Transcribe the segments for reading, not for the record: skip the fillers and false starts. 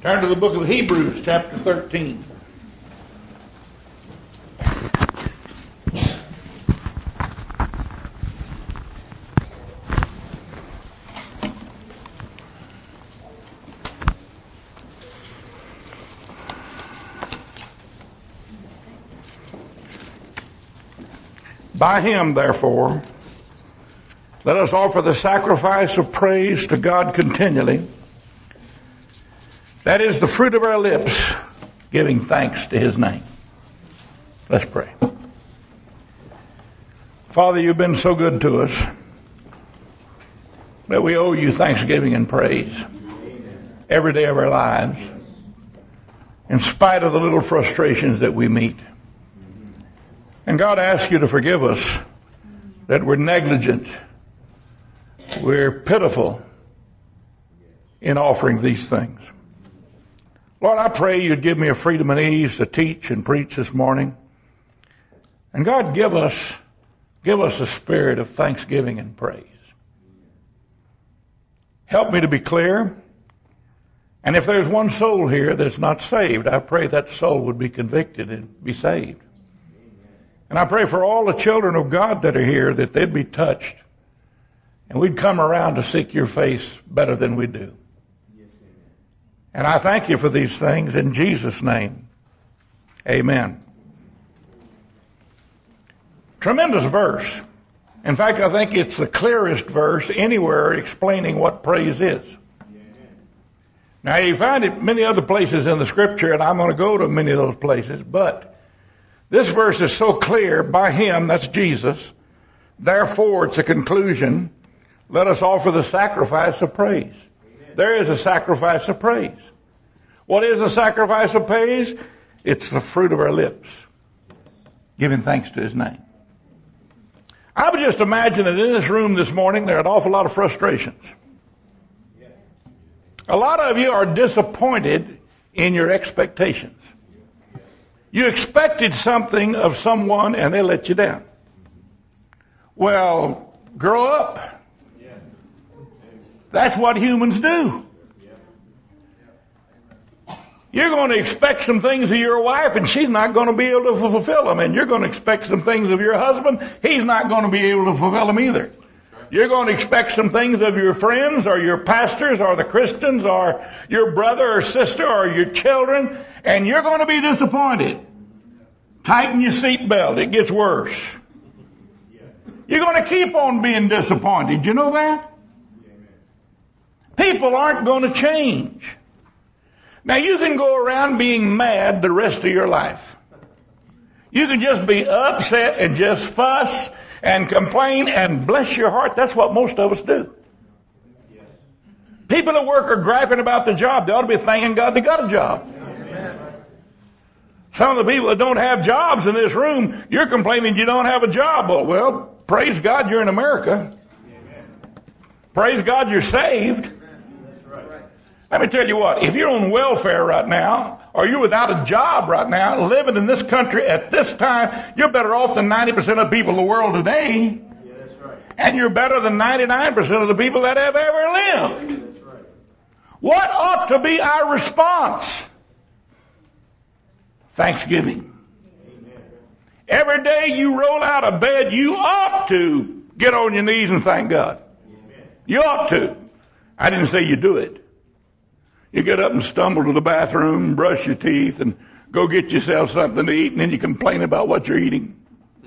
Turn to the book of Hebrews, chapter 13. By him, therefore, let us offer the sacrifice of praise to God continually. That is the fruit of our lips, giving thanks to his name. Let's pray. Father, you've been so good to us that we owe you thanksgiving and praise every day of our lives, in spite of the little frustrations that we meet. And God, I ask you to forgive us that we're negligent, we're pitiful in offering these things. Lord, I pray you'd give me a freedom and ease to teach and preach this morning. And God, give us a spirit of thanksgiving and praise. Help me to be clear. And if there's one soul here that's not saved, I pray that soul would be convicted and be saved. And I pray for all the children of God that are here that they'd be touched and we'd come around to seek your face better than we do. And I thank you for these things in Jesus' name. Amen. Tremendous verse. In fact, I think it's the clearest verse anywhere explaining what praise is. Now, you find it many other places in the scripture, and I'm going to go to many of those places, but this verse is so clear. By him, that's Jesus. Therefore, it's a conclusion. Let us offer the sacrifice of praise. Amen. There is a sacrifice of praise. What is a sacrifice of praise? It's the fruit of our lips, giving thanks to his name. I would just imagine that in this room this morning there are an awful lot of frustrations. A lot of you are disappointed in your expectations. You expected something of someone and they let you down. Well, grow up. That's what humans do. You're going to expect some things of your wife and she's not going to be able to fulfill them. And you're going to expect some things of your husband. He's not going to be able to fulfill them either. You're going to expect some things of your friends or your pastors or the Christians or your brother or sister or your children, and you're going to be disappointed. Tighten your seatbelt. It gets worse. You're going to keep on being disappointed. You know that? People aren't going to change. Now, you can go around being mad the rest of your life. You can just be upset and just fuss and complain and bless your heart. That's what most of us do. People at work are griping about the job. They ought to be thanking God they got a job. Some of the people that don't have jobs in this room, you're complaining you don't have a job. Well, praise God you're in America. Praise God you're saved. Let me tell you what, if you're on welfare right now, or you're without a job right now, living in this country at this time, you're better off than 90% of the people in the world today. Yeah, that's right. And you're better than 99% of the people that have ever lived. That's right. What ought to be our response? Thanksgiving. Amen. Every day you roll out of bed, you ought to get on your knees and thank God. Amen. You ought to. I didn't say you do it. You get up and stumble to the bathroom, brush your teeth, and go get yourself something to eat, and then you complain about what you're eating.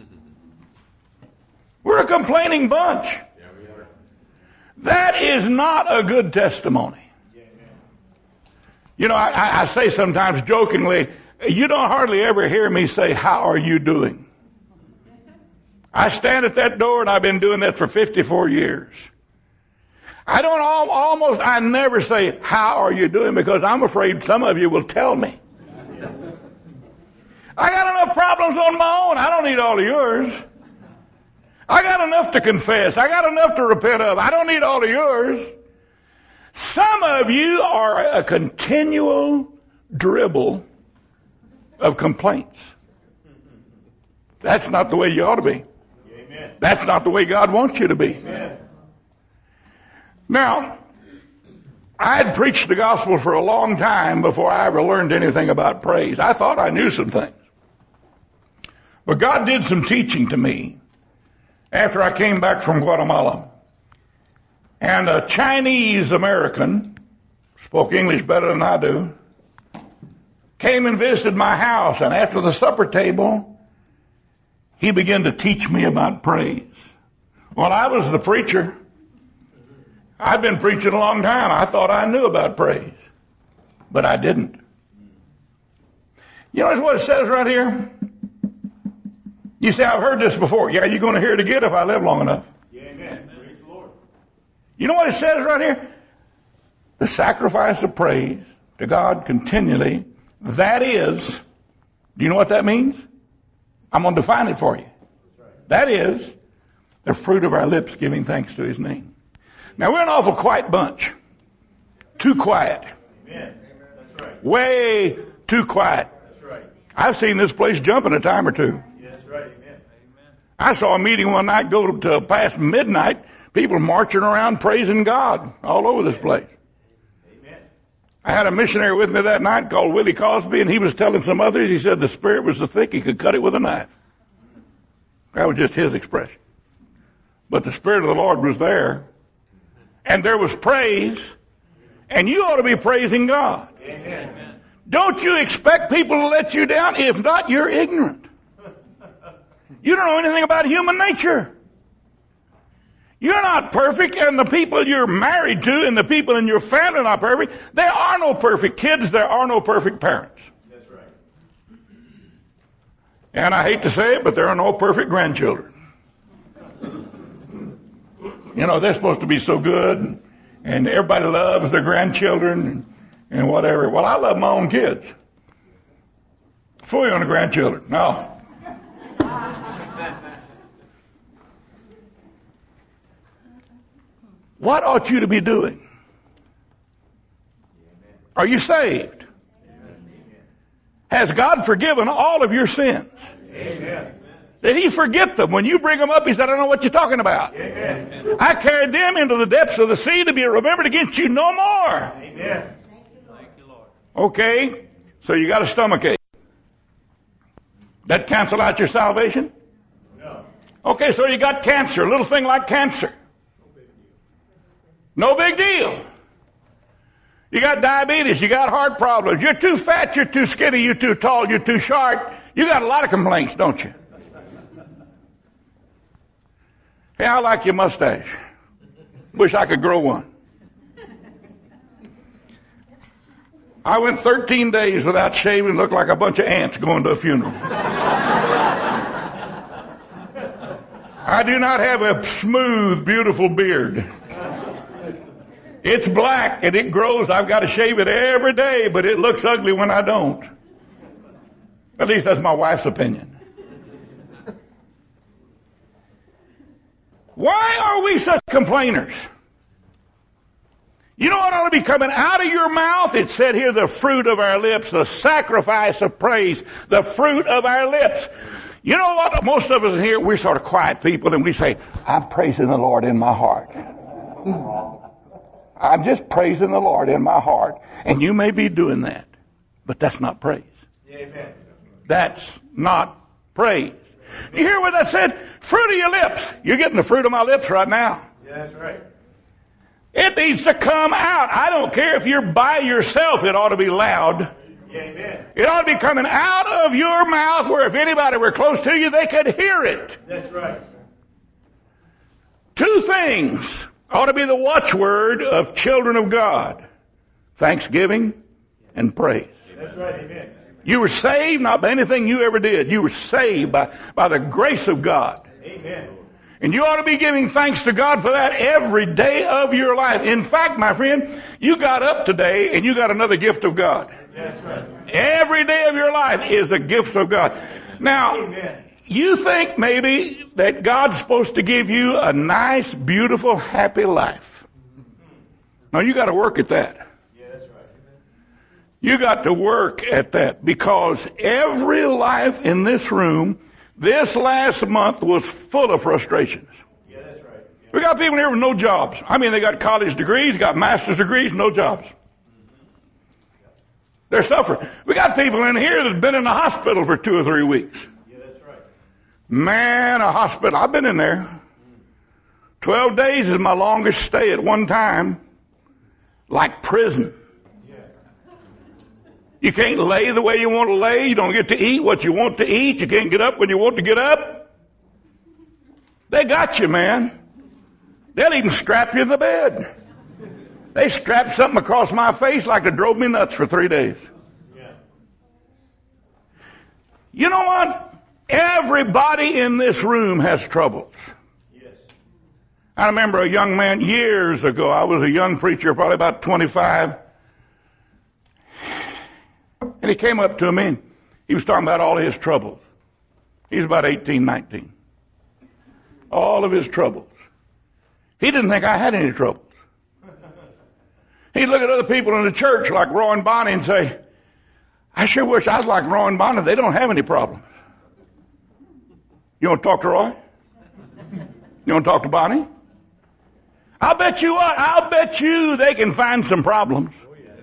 We're a complaining bunch. Yeah, we are. That is not a good testimony. You know, I say sometimes jokingly, you don't hardly ever hear me say, "How are you doing?" I stand at that door, and I've been doing that for 54 years. I never say, "How are you doing?" because I'm afraid some of you will tell me. I got enough problems on my own. I don't need all of yours. I got enough to confess. I got enough to repent of. I don't need all of yours. Some of you are a continual dribble of complaints. That's not the way you ought to be. Amen. That's not the way God wants you to be. Amen. Now, I had preached the gospel for a long time before I ever learned anything about praise. I thought I knew some things. But God did some teaching to me after I came back from Guatemala. And a Chinese American, spoke English better than I do, came and visited my house. And after the supper table, he began to teach me about praise. Well, I was the preacher. I'd been preaching a long time. I thought I knew about praise, but I didn't. You know what it says right here? You say, I've heard this before. Yeah, you're going to hear it again if I live long enough. Yeah, amen. Praise the Lord. You know what it says right here? The sacrifice of praise to God continually, that is, do you know what that means? I'm going to define it for you. That is the fruit of our lips giving thanks to His name. Now, we're an awful quiet bunch. Too quiet. Amen. That's right. Way too quiet. That's right. I've seen this place jumping a time or two. Yeah, that's right. Amen. Amen. I saw a meeting one night go to past midnight, people marching around praising God all over this place. Amen. I had a missionary with me that night called Willie Cosby, and he was telling some others, he said the Spirit was so thick he could cut it with a knife. That was just his expression. But the Spirit of the Lord was there. And there was praise, and you ought to be praising God. Amen. Don't you expect people to let you down? If not, you're ignorant. You don't know anything about human nature. You're not perfect, and the people you're married to and the people in your family are not perfect. There are no perfect kids. There are no perfect parents. That's right. And I hate to say it, but there are no perfect grandchildren. You know, they're supposed to be so good, and everybody loves their grandchildren and whatever. Well, I love my own kids. Fully on the grandchildren. No. What ought you to be doing? Are you saved? Has God forgiven all of your sins? Amen. Did He forget them? When you bring them up, He said, I don't know what you're talking about. Amen. I carried them into the depths of the sea to be remembered against you no more. Amen. Thank you, Lord. Okay, so you got a stomachache. That cancel out your salvation? No. Okay, so you got cancer, a little thing like cancer. No big deal. You got diabetes, you got heart problems, you're too fat, you're too skinny, you're too tall, you're too short. You got a lot of complaints, don't you? Hey, I like your mustache. Wish I could grow one. I went 13 days without shaving, looked like a bunch of ants going to a funeral. I do not have a smooth, beautiful beard. It's black and it grows. I've got to shave it every day, but it looks ugly when I don't. At least that's my wife's opinion. Why are we such complainers? You know what ought to be coming out of your mouth? It said here, the fruit of our lips, the sacrifice of praise, the fruit of our lips. You know what? Most of us in here, we're sort of quiet people, and we say, I'm praising the Lord in my heart. I'm just praising the Lord in my heart. And you may be doing that, but that's not praise. Amen. That's not praise. You hear what that said? Fruit of your lips. You're getting the fruit of my lips right now. Yeah, that's right. It needs to come out. I don't care if you're by yourself. It ought to be loud. Yeah, amen. It ought to be coming out of your mouth where if anybody were close to you, they could hear it. That's right. Two things ought to be the watchword of children of God. Thanksgiving and praise. That's right, amen. You were saved not by anything you ever did. You were saved by the grace of God. Amen. And you ought to be giving thanks to God for that every day of your life. In fact, my friend, you got up today and you got another gift of God. That's right. Every day of your life is a gift of God. Now, Amen. you think maybe that God's supposed to give you a nice, beautiful, happy life. No, you got to work at that. Yeah, that's right. You got to work at that, because every life in this room this last month was full of frustrations. Yeah, that's right. Yeah. We got people here with no jobs. I mean, they got college degrees, got master's degrees, no jobs. They're suffering. We got people in here that have been in the hospital for 2 or 3 weeks. Yeah, that's right. Man, a hospital. I've been in there. 12 days is my longest stay at one time. Like prison. Yeah. You can't lay the way you want to lay. You don't get to eat what you want to eat. You can't get up when you want to get up. They got you, man. They'll even strap you in the bed. They strapped something across my face like it drove me nuts for 3 days. Yeah. You know what? Everybody in this room has troubles. Yes. I remember a young man years ago. I was a young preacher, probably about 25. And he came up to me and he was talking about all his troubles. He was about 18, 19. All of his troubles. He didn't think I had any troubles. He'd look at other people in the church like Roy and Bonnie and say, I sure wish I was like Roy and Bonnie. They don't have any problems. You want to talk to Roy? You want to talk to Bonnie? I'll bet you what? I'll bet you they can find some problems.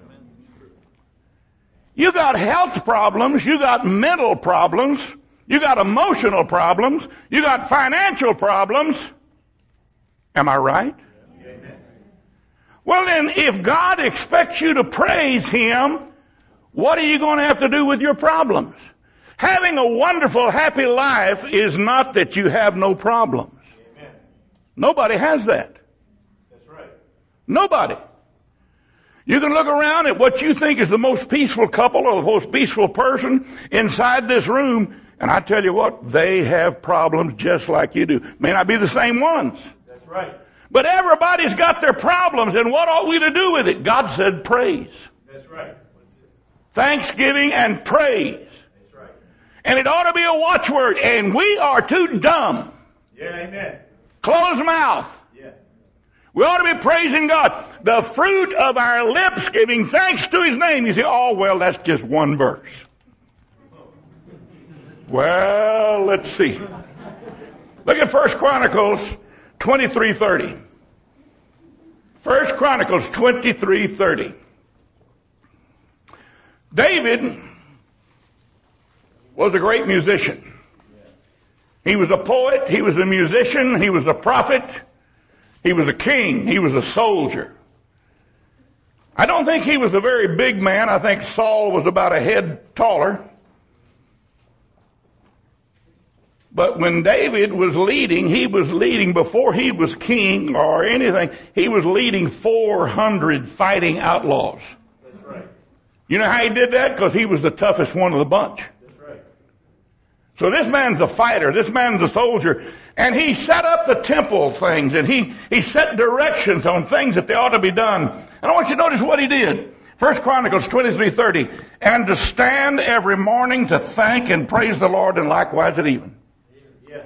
You got health problems. You got mental problems. You got emotional problems. You got financial problems. Am I right? Amen. Well then, if God expects you to praise Him, what are you going to have to do with your problems? Having a wonderful, happy life is not that you have no problems. Amen. Nobody has that. That's right. Nobody. You can look around at what you think is the most peaceful couple or the most peaceful person inside this room, and I tell you what, they have problems just like you do. May not be the same ones. That's right. But everybody's got their problems, and what ought we to do with it? God said praise. That's right. Thanksgiving and praise. That's right. And it ought to be a watchword, and we are too dumb. Yeah, amen. Closed mouth. Yeah. We ought to be praising God. The fruit of our lips giving thanks to His name. You say, oh, well, that's just one verse. Well, let's see. Look at 1 Chronicles 23:30. 1 Chronicles 23:30. David was a great musician. He was a poet. He was a musician. He was a prophet. He was a king. He was a soldier. I don't think he was a very big man. I think Saul was about a head taller. But when David was leading, he was leading before he was king or anything. He was leading 400 fighting outlaws. That's right. You know how he did that? Because he was the toughest one of the bunch. That's right. So this man's a fighter. This man's a soldier. And he set up the temple things, and he set directions on things that they ought to be done. And I want you to notice what he did. 1 Chronicles 23:30. And to stand every morning to thank and praise the Lord, and likewise at even. Yeah.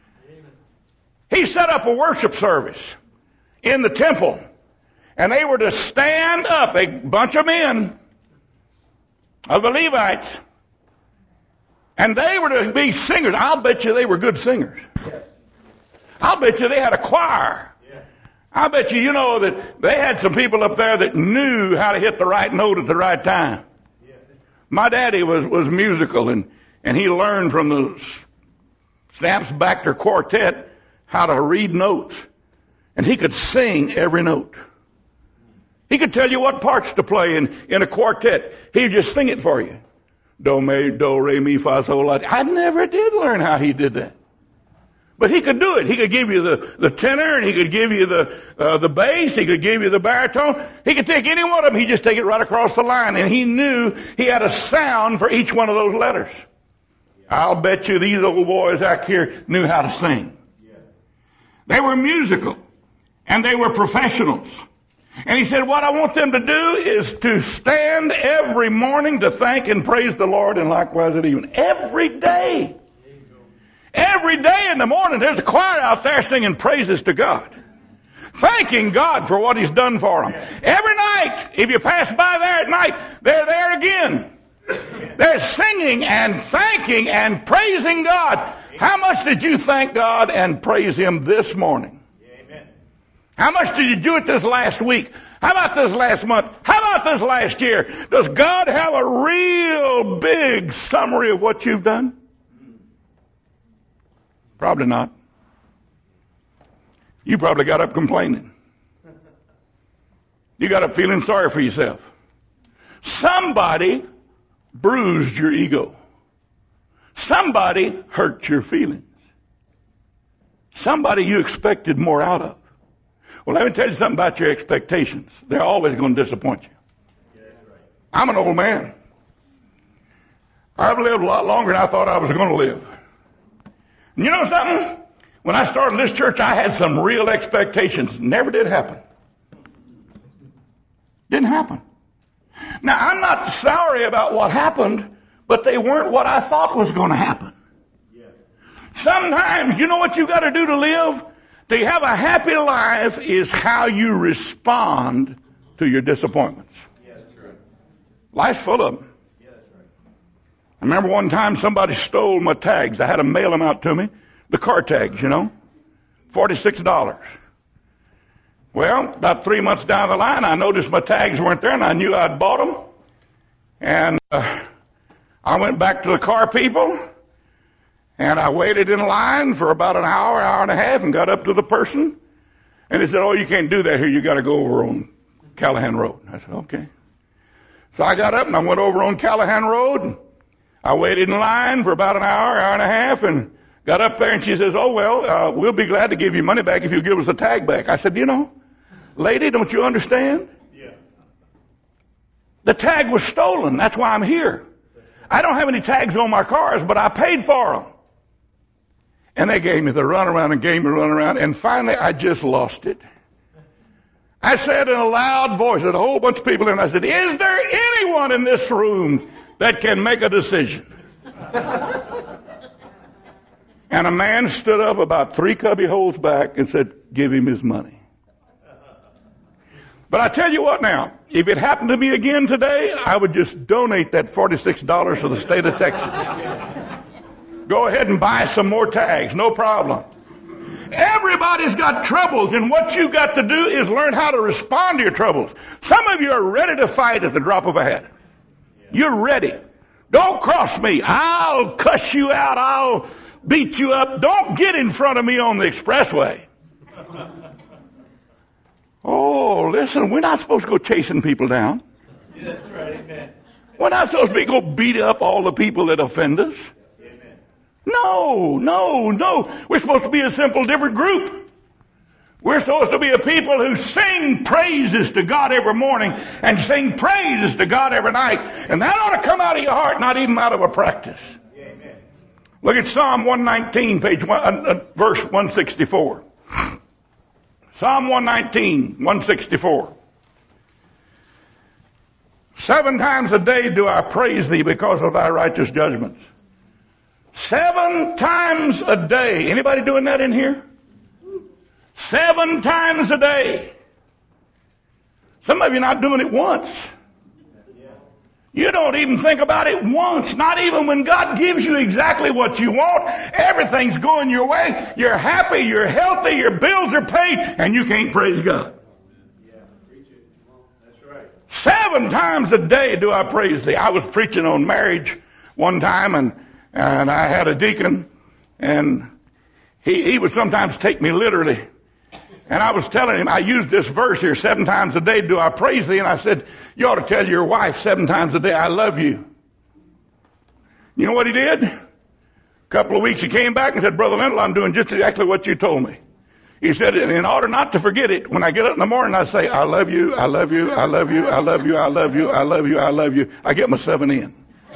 He set up a worship service in the temple. And they were to stand up, a bunch of men of the Levites. And they were to be singers. I'll bet you they were good singers. Yeah. I'll bet you they had a choir. Yeah. I bet you know that they had some people up there that knew how to hit the right note at the right time. Yeah. My daddy was musical, and he learned from the Snaps Baxter Quartet how to read notes. And he could sing every note. He could tell you what parts to play in a quartet. He'd just sing it for you. Do, re, mi, fa, sol, la. I never did learn how he did that. But he could do it. He could give you the tenor, and he could give you the bass. He could give you the baritone. He could take any one of them. He'd just take it right across the line. And he knew he had a sound for each one of those letters. I'll bet you these old boys out here knew how to sing. Yeah. They were musical, and they were professionals. And he said, what I want them to do is to stand every morning to thank and praise the Lord, and likewise at even. Every day. Every day in the morning, there's a choir out there singing praises to God. Thanking God for what He's done for them. Every night, if you pass by there at night, they're there again. They're singing and thanking and praising God. How much did you thank God and praise Him this morning? Amen. How much did you do it this last week? How about this last month? How about this last year? Does God have a real big summary of what you've done? Probably not. You probably got up complaining. You got up feeling sorry for yourself. Somebody bruised your ego. Somebody hurt your feelings. Somebody you expected more out of. Well, let me tell you something about your expectations. They're always going to disappoint you. Yeah, that's right. I'm an old man. I've lived a lot longer than I thought I was going to live. And you know something? When I started this church, I had some real expectations. Never did happen. Didn't happen. Now, I'm not sorry about what happened, but they weren't what I thought was going to happen. Yeah. Sometimes, you know what you got to do to live? To have a happy life is how you respond to your disappointments. Yeah, that's right. Life's full of them. Yeah, that's right. I remember one time somebody stole my tags. I had to mail them out to me. The car tags, you know. $46. Well, about 3 months down the line, I noticed my tags weren't there, and I knew I'd bought them. And I went back to the car people, and I waited in line for about an hour, hour and a half, and got up to the person. And they said, "Oh, you can't do that here. You got to go over on Callahan Road." I said, "Okay." So I got up, and I went over on Callahan Road. And I waited in line for about an hour, hour and a half, and got up there, and she says, "Oh, well, we'll be glad to give you money back if you give us the tag back." I said, "You know, lady, don't you understand? Yeah. The tag was stolen. That's why I'm here. I don't have any tags on my cars, but I paid for them." And they gave me the runaround and gave me the runaround, and finally I just lost it. I said in a loud voice, there's a whole bunch of people in, I said, "Is there anyone in this room that can make a decision?" And a man stood up about 3 cubby holes back and said, "Give him his money." But I tell you what now, if it happened to me again today, I would just donate that $46 to the state of Texas. Go ahead and buy some more tags, no problem. Everybody's got troubles, and what you got to do is learn how to respond to your troubles. Some of you are ready to fight at the drop of a hat. You're ready. Don't cross me. I'll cuss you out. I'll beat you up. Don't get in front of me on the expressway. Oh, listen, we're not supposed to go chasing people down. Yeah, that's right. Amen. We're not supposed to go beat up all the people that offend us. Amen. No. We're supposed to be a simple, different group. We're supposed to be a people who sing praises to God every morning and sing praises to God every night. And that ought to come out of your heart, not even out of a practice. Amen. Look at Psalm 119, verse 164. Psalm 119, 164. 7 times a day do I praise thee because of thy righteous judgments. 7 times a day. Anybody doing that in here? 7 times a day. Some of you not doing it once. You don't even think about it once. Not even when God gives you exactly what you want. Everything's going your way. You're happy, you're healthy, your bills are paid, and you can't praise God. Yeah, preach it. That's right. 7 times a day do I praise thee. I was preaching on marriage one time, and I had a deacon, and he would sometimes take me literally. And I was telling him, I used this verse here, 7 times a day do I praise thee. And I said, you ought to tell your wife 7 times a day, I love you. You know what he did? A couple of weeks he came back and said, Brother Lindell, I'm doing just exactly what you told me. He said, in order not to forget it, when I get up in the morning, I say, I love you, I love you, I love you, I love you, I love you, I love you, I love you. I get my 7 in.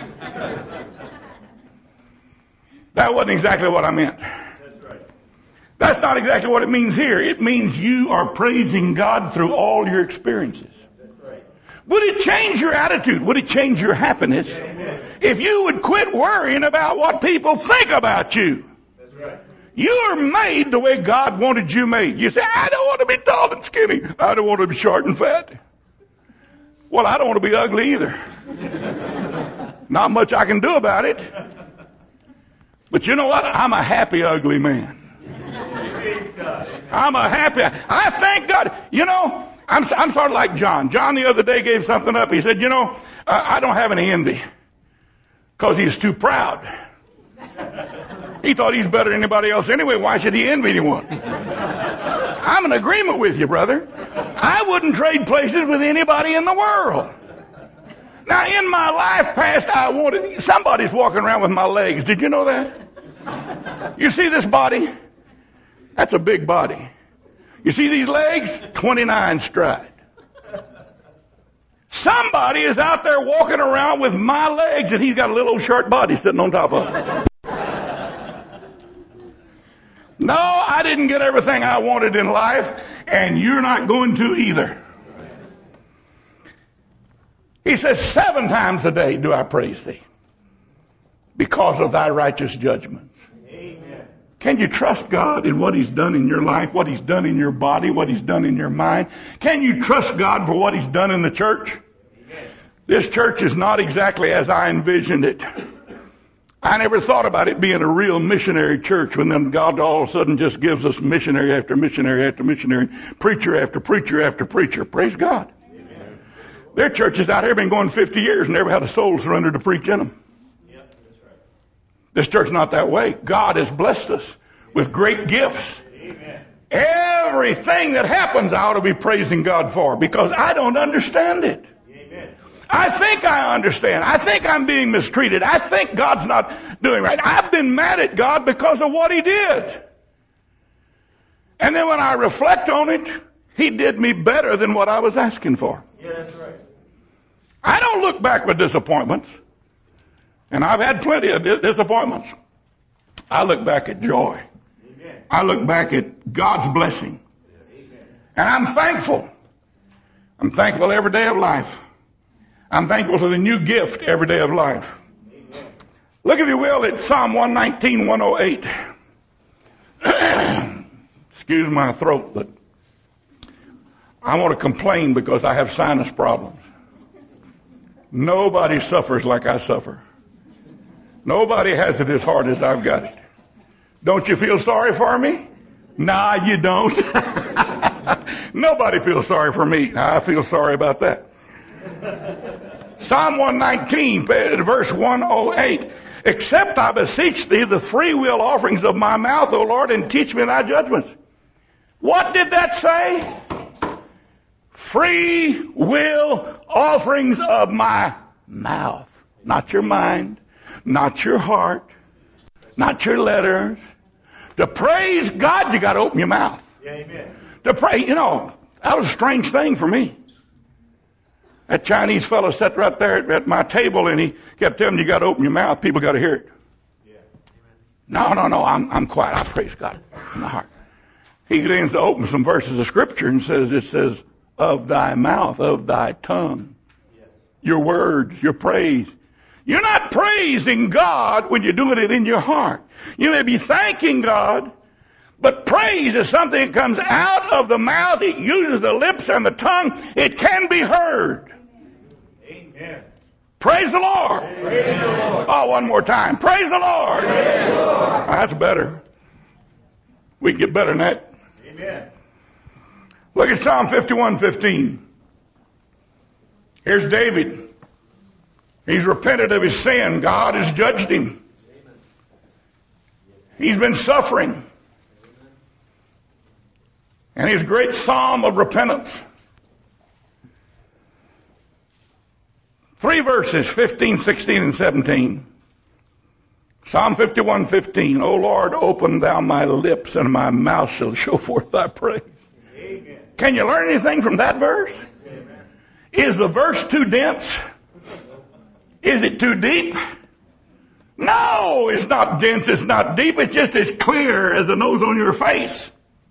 That wasn't exactly what I meant. That's not exactly what it means here. It means you are praising God through all your experiences. That's right. Would it change your attitude? Would it change your happiness? Amen. If you would quit worrying about what people think about you? That's right. You're made the way God wanted you made. You say, I don't want to be tall and skinny. I don't want to be short and fat. Well, I don't want to be ugly either. Not much I can do about it. But you know what? I'm a happy ugly man. I'm a happy. I thank God. You know, I'm sort of like John. John the other day gave something up. He said, you know, I don't have any envy because he's too proud. He thought he's better than anybody else anyway. Why should he envy anyone? I'm in agreement with you, brother. I wouldn't trade places with anybody in the world. Now, in my life past, somebody's walking around with my legs. Did you know that? You see this body? That's a big body. You see these legs? 29 stride. Somebody is out there walking around with my legs and he's got a little old short body sitting on top of it. No, I didn't get everything I wanted in life, and you're not going to either. He says, 7 times a day do I praise thee because of thy righteous judgments. Amen. Can you trust God in what he's done in your life, what he's done in your body, what he's done in your mind? Can you trust God for what he's done in the church? Amen. This church is not exactly as I envisioned it. I never thought about it being a real missionary church when then God all of a sudden just gives us missionary after missionary after missionary, preacher after preacher after preacher. Praise God. Amen. Their churches out here been going 50 years and never had a soul surrender to preach in them. Yep, that's right. This church not that way. God has blessed us with great gifts. Amen. Everything that happens I ought to be praising God for because I don't understand it. I think I understand. I think I'm being mistreated. I think God's not doing right. I've been mad at God because of what he did. And then when I reflect on it, he did me better than what I was asking for. Yeah, that's right. I don't look back with disappointments. And I've had plenty of disappointments. I look back at joy. Amen. I look back at God's blessing. Amen. And I'm thankful. I'm thankful every day of life. I'm thankful for the new gift every day of life. Amen. Look, if you will, at Psalm 119, 108. Excuse my throat, but I want to complain because I have sinus problems. Nobody suffers like I suffer. Nobody has it as hard as I've got it. Don't you feel sorry for me? Nah, you don't. Nobody feels sorry for me. I feel sorry about that. Psalm 119, verse 108. Accept, I beseech thee, the free will offerings of my mouth, O Lord, and teach me thy judgments. What did that say? Free will offerings of my mouth. Not your mind, not your heart, not your letters. To praise God, you got to open your mouth. Yeah, amen. To pray, you know, that was a strange thing for me. That Chinese fellow sat right there at my table and he kept telling me, you got to open your mouth. People got to hear it. Yeah. No. I'm quiet. I praise God in the heart. He begins to open some verses of scripture and it says, of thy mouth, of thy tongue, your words, your praise. You're not praising God when you're doing it in your heart. You may be thanking God, but praise is something that comes out of the mouth. It uses the lips and the tongue. It can be heard. Amen. Praise the Lord. Praise the Lord. Oh, one more time. Praise the Lord. Praise the Lord. That's better. We can get better than that. Amen. Look at Psalm 51:15. Here's David. He's repented of his sin. God has judged him. He's been suffering. And his great psalm of repentance. 3 verses, 15, 16, and 17. Psalm 51:15. O Lord, open thou my lips, and my mouth shall show forth thy praise. Amen. Can you learn anything from that verse? Amen. Is the verse too dense? Is it too deep? No, it's not dense, it's not deep, it's just as clear as the nose on your face.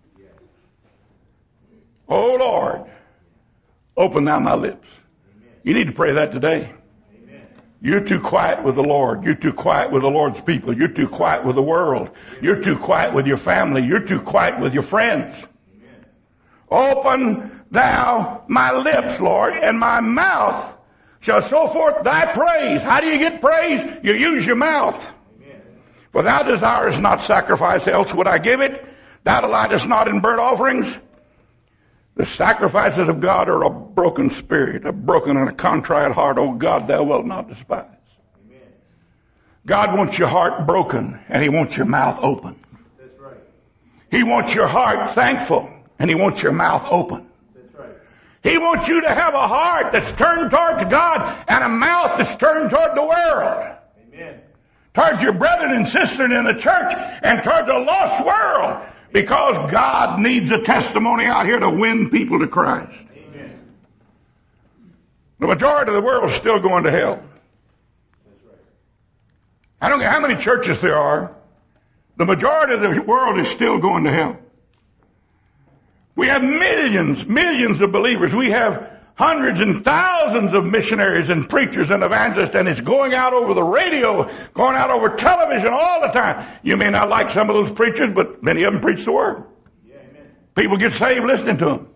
Oh Lord, open thou my lips. Amen. You need to pray that today. Amen. You're too quiet with the Lord. You're too quiet with the Lord's people. You're too quiet with the world. You're too quiet with your family. You're too quiet with your friends. Amen. Open thou my lips, Lord, and my mouth shall show forth thy praise. How do you get praise? You use your mouth. Amen. For thou desirest not sacrifice, else would I give it. Thou delightest not in burnt offerings. The sacrifices of God are a broken spirit, a broken and a contrite heart. O God, thou wilt not despise. Amen. God wants your heart broken, and he wants your mouth open. That's right. He wants your heart thankful, and he wants your mouth open. That's right. He wants you to have a heart that's turned towards God and a mouth that's turned toward the world. Amen. Towards your brethren and sisters in the church and towards a lost world. Because God needs a testimony out here to win people to Christ. Amen. The majority of the world is still going to hell. That's right. I don't care how many churches there are. The majority of the world is still going to hell. We have millions of believers. We have hundreds and thousands of missionaries and preachers and evangelists, and it's going out over the radio, going out over television all the time. You may not like some of those preachers, but many of them preach the word. Yeah, amen. People get saved listening to them.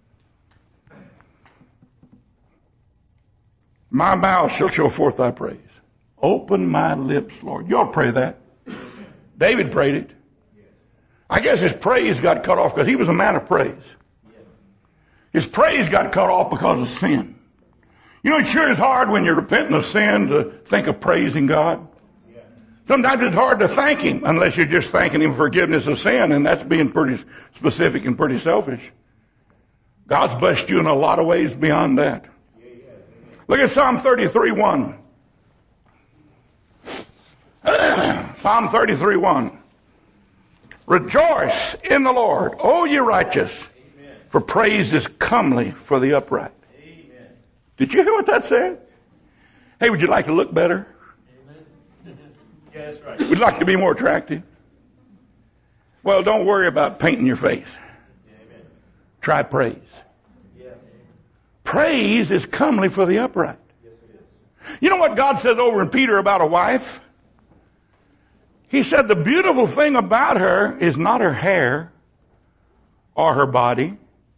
My mouth shall show forth thy praise. Open my lips, Lord. You ought to pray that. David prayed it. I guess his praise got cut off because he was a man of praise. His praise got cut off because of sin. You know, it sure is hard when you're repenting of sin to think of praising God. Sometimes it's hard to thank him unless you're just thanking him for forgiveness of sin, and that's being pretty specific and pretty selfish. God's blessed you in a lot of ways beyond that. Look at Psalm 33:1. Psalm 33:1. Rejoice in the Lord, O ye righteous, for praise is comely for the upright. Amen. Did you hear what that said? Hey, would you like to look better? Yeah, that's right. Would you like to be more attractive? Well, don't worry about painting your face. Amen. Try praise. Yes. Praise is comely for the upright. Yes, it is. You know what God says over in Peter about a wife? He said the beautiful thing about her is not her hair or her body.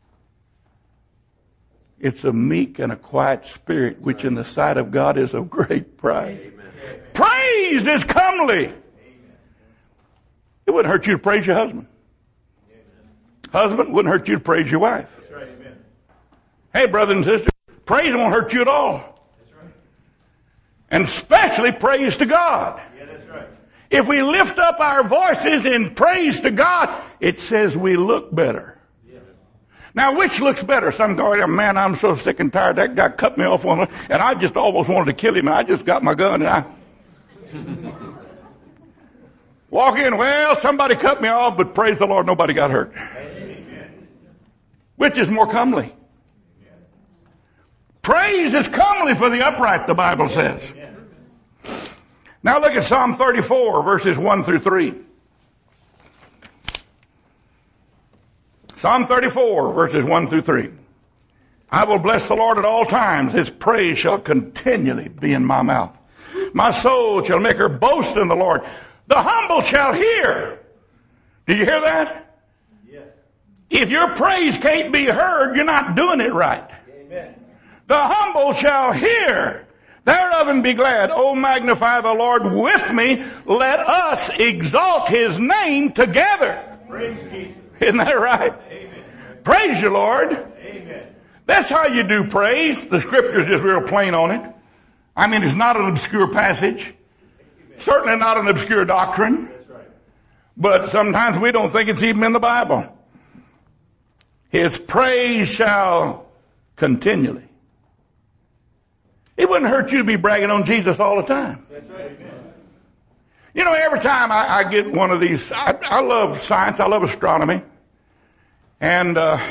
It's a meek and a quiet spirit, which in the sight of God is of great price. Amen. Praise is comely. Amen. It wouldn't hurt you to praise your husband. Amen. Husband, wouldn't hurt you to praise your wife. That's right. Amen. Hey, brothers and sisters, praise won't hurt you at all. That's right. And especially praise to God. Yeah, that's right. If we lift up our voices in praise to God, it says we look better. Yeah. Now, which looks better? Some guy, man, I'm so sick and tired. That guy cut me off on, and I just almost wanted to kill him. And I just got my gun and I walk in. Well, somebody cut me off, but praise the Lord, nobody got hurt. Amen. Which is more comely? Praise is comely for the upright, the Bible says. Amen. Now look at Psalm 34, verses 1 through 3. Psalm 34, verses 1 through 3. I will bless the Lord at all times. His praise shall continually be in my mouth. My soul shall make her boast in the Lord. The humble shall hear. Did you hear that? Yes. If your praise can't be heard, you're not doing it right. Amen. The humble shall hear thereof and be glad. Oh, magnify the Lord with me. Let us exalt his name together. Praise Jesus. Isn't that right? Amen. Praise you, Lord. Amen. That's how you do praise. The scripture's just real plain on it. I mean, it's not an obscure passage. Certainly not an obscure doctrine. That's right. But sometimes we don't think it's even in the Bible. His praise shall continually. It wouldn't hurt you to be bragging on Jesus all the time. That's right. Amen. You know, every time I get one of these, I love science, I love astronomy, and I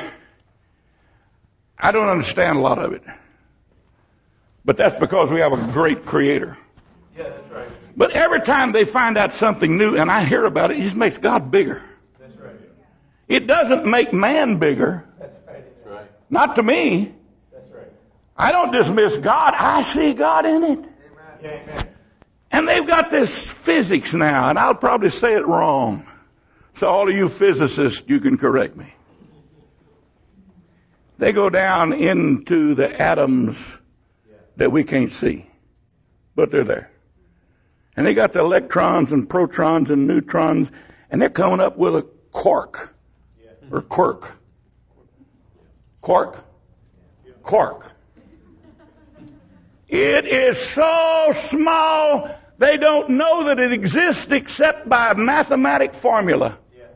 don't understand a lot of it. But that's because we have a great creator. Yeah, that's right. But every time they find out something new, and I hear about it, it just makes God bigger. That's right. It doesn't make man bigger. That's right. That's right. Not to me. That's right. I don't dismiss God. I see God in it. Yeah, amen. And they've got this physics now, and I'll probably say it wrong. So all of you physicists, you can correct me. They go down into the atoms that we can't see, but they're there. And they got the electrons and protons and neutrons, and they're coming up with a quark or quirk. Quark? Quark. It is so small, they don't know that it exists except by a mathematic formula.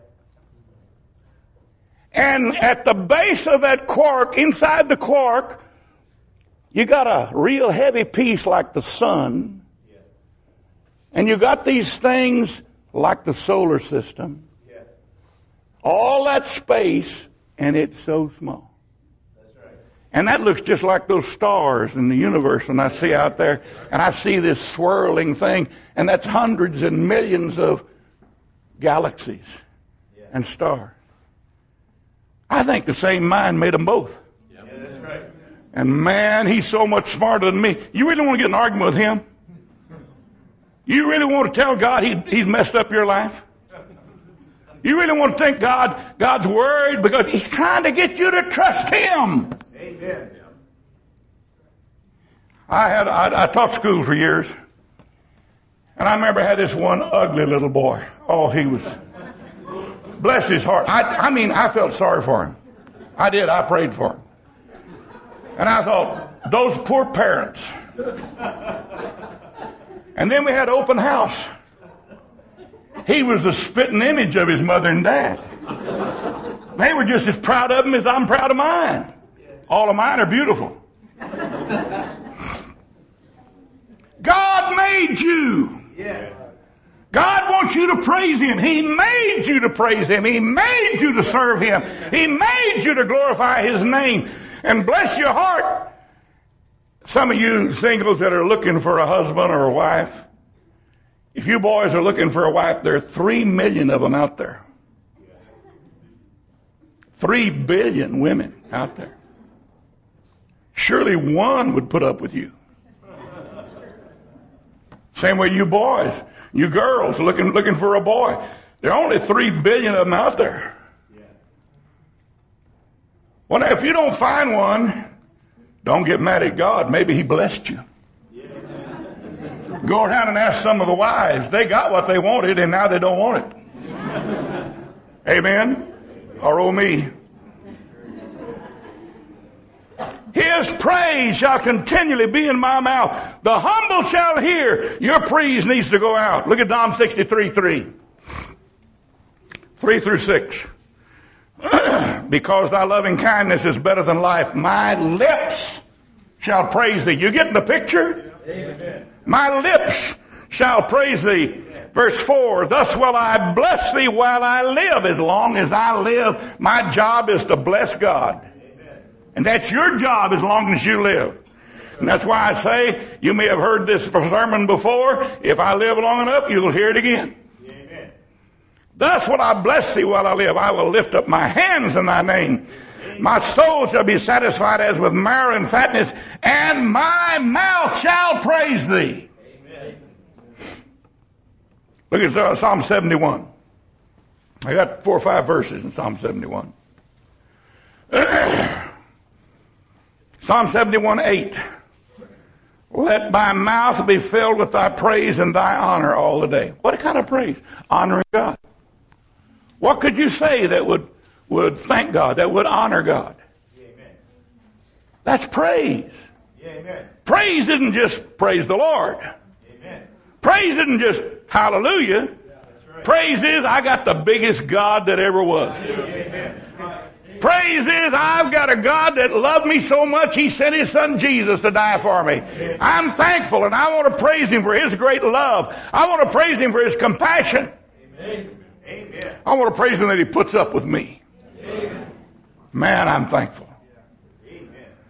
And at the base of that quark, inside the quark, you got a real heavy piece like the sun. And you got these things like the solar system. All that space, and it's so small. And that looks just like those stars in the universe when I see out there. And I see this swirling thing, and that's hundreds and millions of galaxies and stars. I think the same mind made them both. Yeah, that's right. And man, he's so much smarter than me. You really want to get in an argument with him? You really want to tell God he's messed up your life? You really want to think God's worried because he's trying to get you to trust him? Amen. I taught school for years. And I remember I had this one ugly little boy. Oh, he was, bless his heart. I felt sorry for him. I did. I prayed for him. And I thought, those poor parents. And then we had open house. He was the spitting image of his mother and dad. They were just as proud of him as I'm proud of mine. All of mine are beautiful. God made you. God wants you to praise him. He made you to praise him. He made you to serve him. He made you to glorify his name. And bless your heart, some of you singles that are looking for a husband or a wife, if you boys are looking for a wife, there are 3 million of them out there. 3 billion women out there. Surely one would put up with you. Same way you boys, you girls looking for a boy. There are only 3 billion of them out there. Well, now, if you don't find one, don't get mad at God. Maybe he blessed you. Go around and ask some of the wives. They got what they wanted, and now they don't want it. Amen? Or oh me. His praise shall continually be in my mouth. The humble shall hear. Your praise needs to go out. Look at Psalm 63:3. 3 through 6. Because thy loving kindness is better than life, my lips shall praise thee. You getting the picture? Amen. My lips shall praise thee. Verse 4, thus will I bless thee while I live. As long as I live, my job is to bless God. Amen. And that's your job as long as you live. And that's why I say, you may have heard this sermon before. If I live long enough, you'll hear it again. Amen. Thus will I bless thee while I live. I will lift up my hands in thy name. My soul shall be satisfied as with marrow and fatness, and my mouth shall praise thee. Amen. Look at Psalm 71. I got 4 or 5 verses in Psalm 71. Psalm 71:8. Let my mouth be filled with thy praise and thy honor all the day. What kind of praise? Honoring God. What could you say that would thank God, that would honor God? Amen. That's praise. Amen. Praise isn't just praise the Lord. Amen. Praise isn't just hallelujah. Right. Praise is I got the biggest God that ever was. Amen. Praise is I've got a God that loved me so much he sent his son Jesus to die for me. Amen. I'm thankful and I want to praise him for his great love. I want to praise him for his compassion. Amen. Amen. I want to praise him that he puts up with me. Amen. Man, I'm thankful. Amen.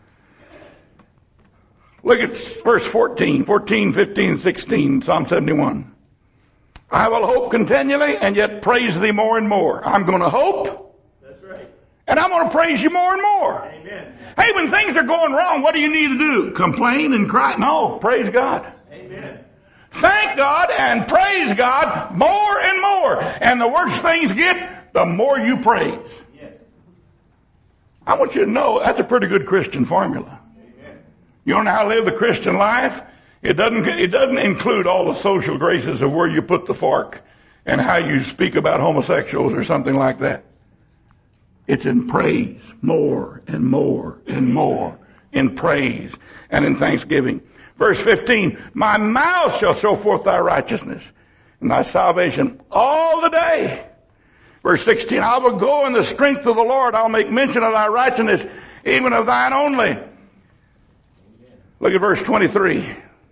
Look at verse 14, 15, 16, Psalm 71. I will hope continually and yet praise thee more and more. I'm going to hope. That's right. And I'm going to praise you more and more. Amen. Hey, when things are going wrong, what do you need to do? Complain and cry? No, praise God. Amen. Thank God and praise God more and more. And the worse things get, the more you praise. Yes. I want you to know that's a pretty good Christian formula. Amen. You don't know how to live the Christian life? It doesn't include all the social graces of where you put the fork and how you speak about homosexuals or something like that. It's in praise, more and more and more, in praise and in thanksgiving. Verse 15, my mouth shall show forth thy righteousness and thy salvation all the day. Verse 16, I will go in the strength of the Lord. I'll make mention of thy righteousness, even of thine only. Look at verse 23.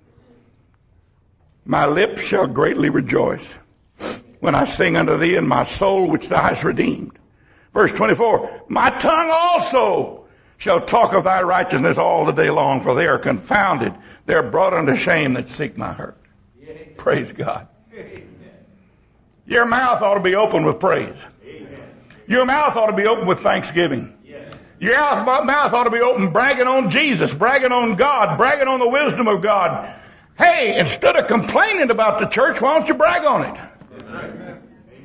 My lips shall greatly rejoice when I sing unto thee, and my soul which thou hast redeemed. Verse 24, my tongue also shall talk of thy righteousness all the day long, for they are confounded. They are brought unto shame that seek my hurt. Praise God. Your mouth ought to be open with praise. Your mouth ought to be open with thanksgiving. Your mouth ought to be open bragging on Jesus, bragging on God, bragging on the wisdom of God. Hey, instead of complaining about the church, why don't you brag on it? Amen.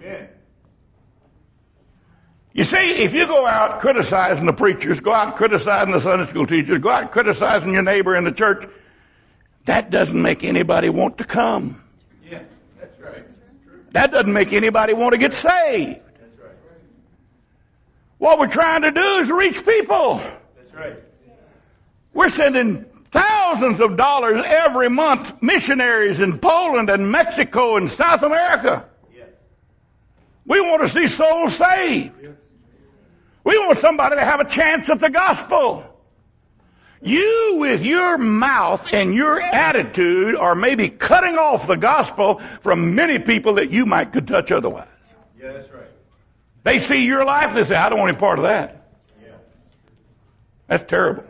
You see, if you go out criticizing the preachers, go out criticizing the Sunday school teachers, go out criticizing your neighbor in the church, that doesn't make anybody want to come. Yeah, that's right. That doesn't make anybody want to get saved. That's right. What we're trying to do is reach people. That's right. We're sending thousands of dollars every month, missionaries in Poland and Mexico and South America. Yes. We want to see souls saved. We want somebody to have a chance at the gospel. You, with your mouth and your attitude, are maybe cutting off the gospel from many people that you might could touch otherwise. Yeah, that's right. They see your life, they say, I don't want any part of that. Yeah. That's terrible.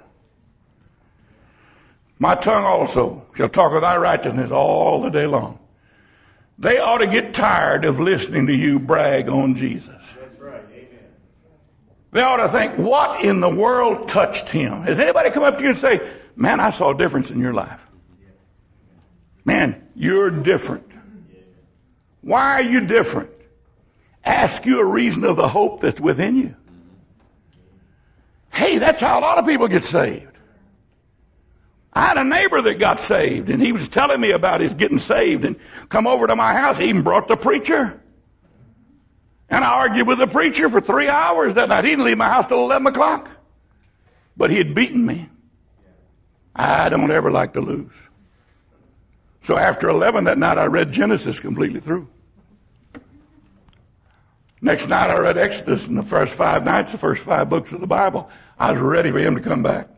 My tongue also shall talk of thy righteousness all the day long. They ought to get tired of listening to you brag on Jesus. That's right. Amen. They ought to think, what in the world touched him? Has anybody come up to you and say, man, I saw a difference in your life? Man, you're different. Why are you different? Ask you a reason of the hope that's within you. Hey, that's how a lot of people get saved. I had a neighbor that got saved, and he was telling me about his getting saved, and come over to my house. He even brought the preacher. And I argued with the preacher for 3 hours that night. He didn't leave my house till 11 o'clock. But he had beaten me. I don't ever like to lose. So after 11 that night, I read Genesis completely through. Next night, I read Exodus, and the first 5 nights, the first 5 books of the Bible. I was ready for him to come back.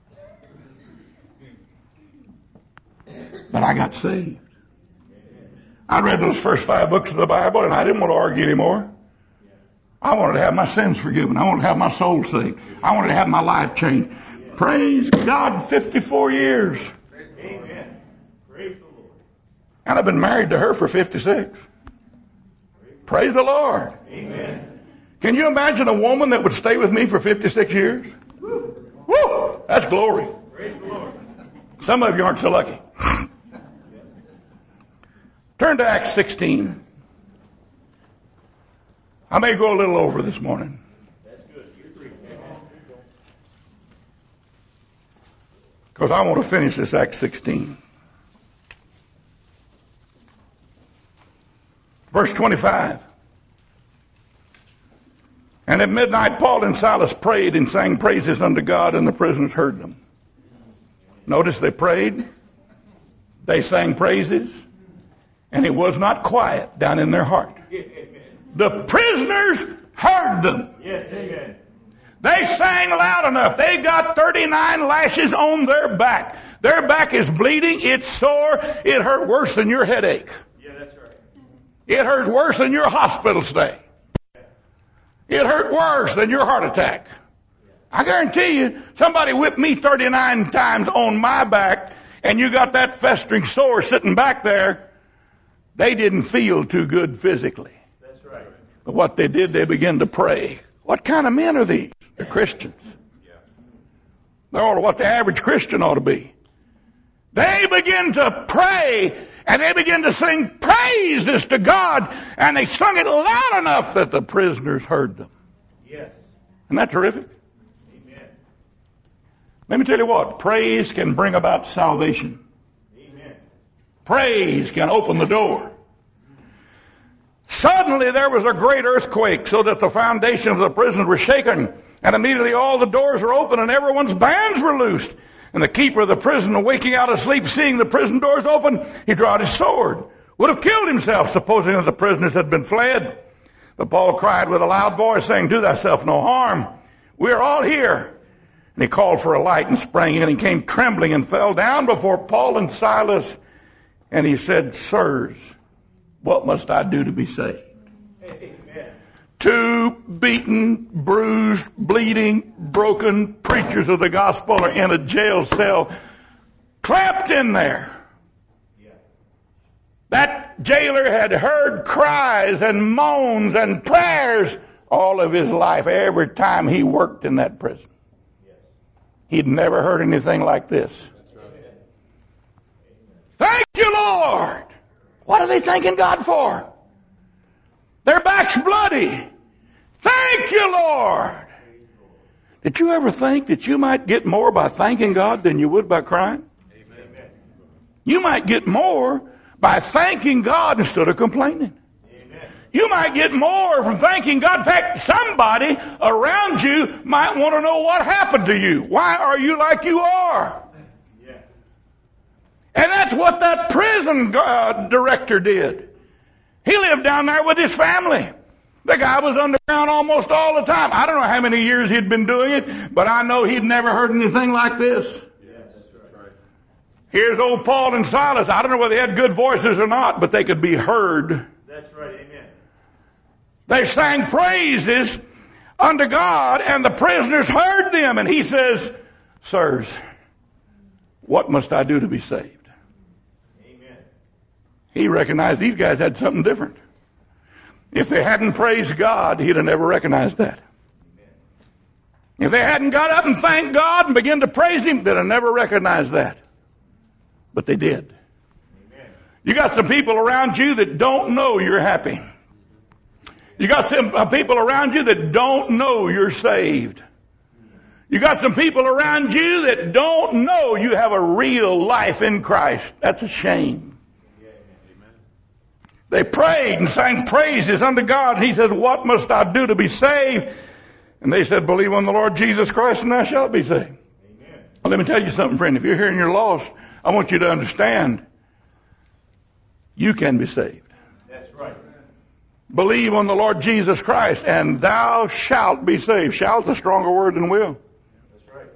But I got saved. I read those first 5 books of the Bible, and I didn't want to argue anymore. I wanted to have my sins forgiven. I wanted to have my soul saved. I wanted to have my life changed. Praise God, 54 years. Amen. Praise the Lord. And I've been married to her for 56. Praise the Lord. Amen. Can you imagine a woman that would stay with me for 56 years? Woo! That's glory. Praise the Lord. Some of you aren't so lucky. Turn to Acts 16. I may go a little over this morning. That's good. You're free. Because I want to finish this Acts 16. Verse 25. And at midnight Paul and Silas prayed and sang praises unto God, and the prisoners heard them. Notice they prayed. They sang praises. And it was not quiet down in their heart. The prisoners heard them. Yes, amen. They sang loud enough. They got 39 lashes on their back. Their back is bleeding. It's sore. It hurt worse than your headache. Yeah, that's right. It hurts worse than your hospital stay. It hurt worse than your heart attack. I guarantee you, somebody whipped me 39 times on my back, and you got that festering sore sitting back there. They didn't feel too good physically. That's right. But what they did, they began to pray. What kind of men are these? They're Christians. They're what the average Christian ought to be. They begin to pray, and they begin to sing praises to God, and they sung it loud enough that the prisoners heard them. Yes. Isn't that terrific? Amen. Let me tell you what, praise can bring about salvation. Amen. Praise can open the door. Suddenly there was a great earthquake, so that the foundations of the prison were shaken. And immediately all the doors were open and everyone's bands were loosed. And the keeper of the prison, waking out of sleep, seeing the prison doors open, he drew out his sword, would have killed himself, supposing that the prisoners had been fled. But Paul cried with a loud voice, saying, do thyself no harm. We are all here. And he called for a light and sprang in and came trembling and fell down before Paul and Silas. And he said, sirs, what must I do to be saved? Amen. Two beaten, bruised, bleeding, broken preachers of the gospel are in a jail cell, clamped in there. Yeah. That jailer had heard cries and moans and prayers all of his life, every time he worked in that prison. Yes. He'd never heard anything like this. That's right. Thank you, Lord! What are they thanking God for? Their back's bloody. Thank you, Lord! Did you ever think that you might get more by thanking God than you would by crying? Amen. You might get more by thanking God instead of complaining. Amen. You might get more from thanking God. In fact, somebody around you might want to know what happened to you. Why are you like you are? Yeah. And that's what that prison director did. He lived down there with his family. The guy was underground almost all the time. I don't know how many years he'd been doing it, but I know he'd never heard anything like this. Yes, that's right. Here's old Paul and Silas. I don't know whether they had good voices or not, but they could be heard. That's right. Amen. They sang praises unto God, and the prisoners heard them. And he says, sirs, what must I do to be saved? Amen. He recognized these guys had something different. If they hadn't praised God, he'd have never recognized that. If they hadn't got up and thanked God and begun to praise him, they'd have never recognized that. But they did. Amen. You got some people around you that don't know you're happy. You got some people around you that don't know you're saved. You got some people around you that don't know you have a real life in Christ. That's a shame. They prayed and sang praises unto God. And he says, what must I do to be saved? And they said, believe on the Lord Jesus Christ and thou shalt be saved. Amen. Well, let me tell you something, friend. If you're here and you're lost, I want you to understand you can be saved. That's right. Believe on the Lord Jesus Christ and thou shalt be saved. Shalt's a stronger word than will. That's right.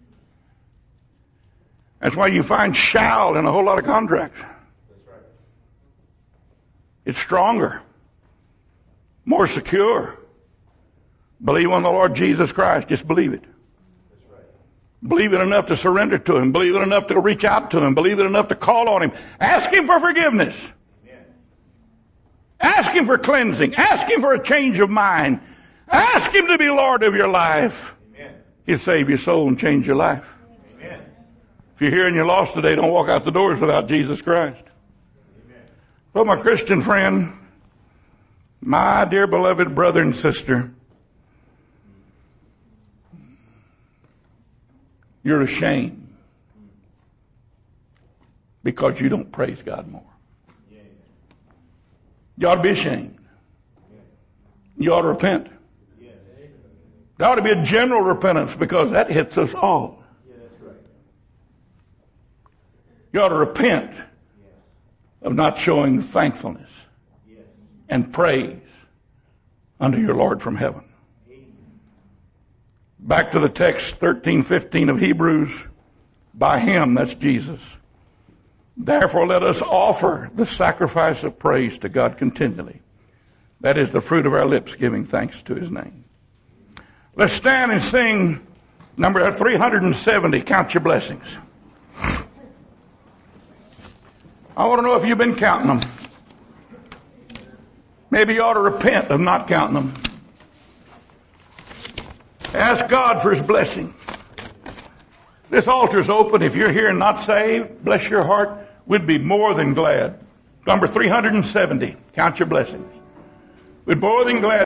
That's why you find shall in a whole lot of contracts. That's right. It's stronger, more secure. Believe on the Lord Jesus Christ. Just believe it. That's right. Believe it enough to surrender to him. Believe it enough to reach out to him. Believe it enough to call on him. Ask him for forgiveness. Amen. Ask him for cleansing. Ask him for a change of mind. Ask him to be Lord of your life. Amen. He'll save your soul and change your life. Amen. If you're here and you're lost today, don't walk out the doors without Jesus Christ. Amen. Well, my Christian friend, my dear beloved brother and sister, you're ashamed because you don't praise God more. Yeah. You ought to be ashamed. You ought to repent. Yes. There ought to be a general repentance because that hits us all. Yeah, that's right. You ought to repent Yes. of not showing thankfulness Yes. and praise unto your Lord from heaven. Amen. Back to the text 13:15 of Hebrews. By him, that's Jesus. Therefore let us offer the sacrifice of praise to God continually. That is the fruit of our lips, giving thanks to his name. Let's stand and sing number 370, Count Your Blessings. I want to know if you've been counting them. Maybe you ought to repent of not counting them. Ask God for his blessing. This altar's open. If you're here and not saved, bless your heart. We'd be more than glad. Number 370, Count Your Blessings. We'd more than glad